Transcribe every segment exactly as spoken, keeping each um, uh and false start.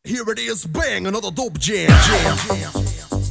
Here it is, bang, another dope jam. Jam, jam, jam.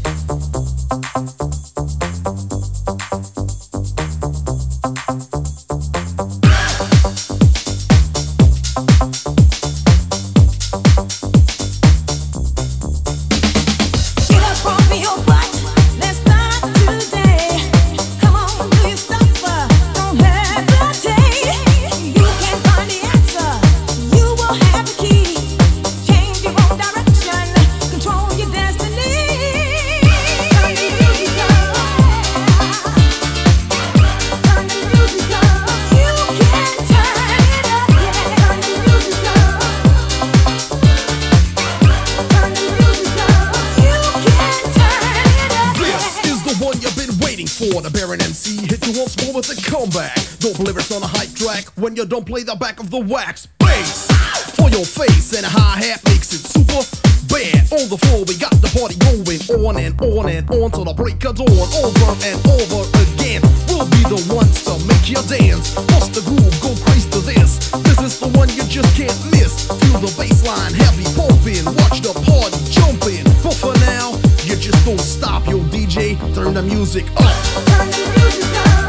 For the Baron M C, hit you once more with a comeback. Dope lyrics on a hype track when you don't play the back of the wax. Bass for your face and a hi-hat makes it super bad. On the floor we got the party going on and on and on till the break of dawn. Over and over again, we'll be the ones to make you dance. Bust the groove, go crazy to this. This is the one you just can't miss. Feel the bass line heavy pumping, watch the party jumping. But for now, you just don't stop, yo D J, turn the music up. Turn the music up.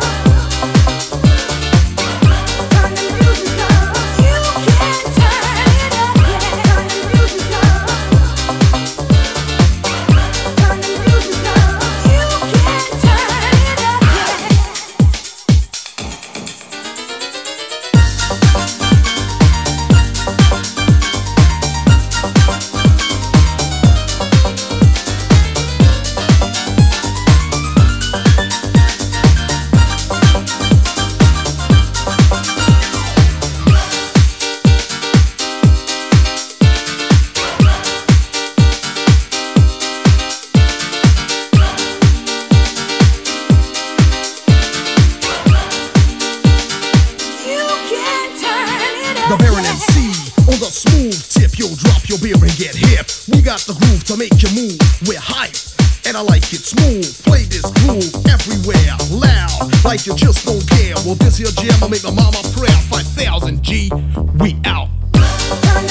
Turn the music up. You can turn it up. Turn the music up. Turn the music up. You can turn it up. The Baron M C on the smooth tip, you'll drop your beer and get hip. We got the groove to make you move. We're hype, and I like it smooth. Play this groove everywhere, loud, like you just don't care. Well, this here jam will make my mama proud. five thousand G, we out.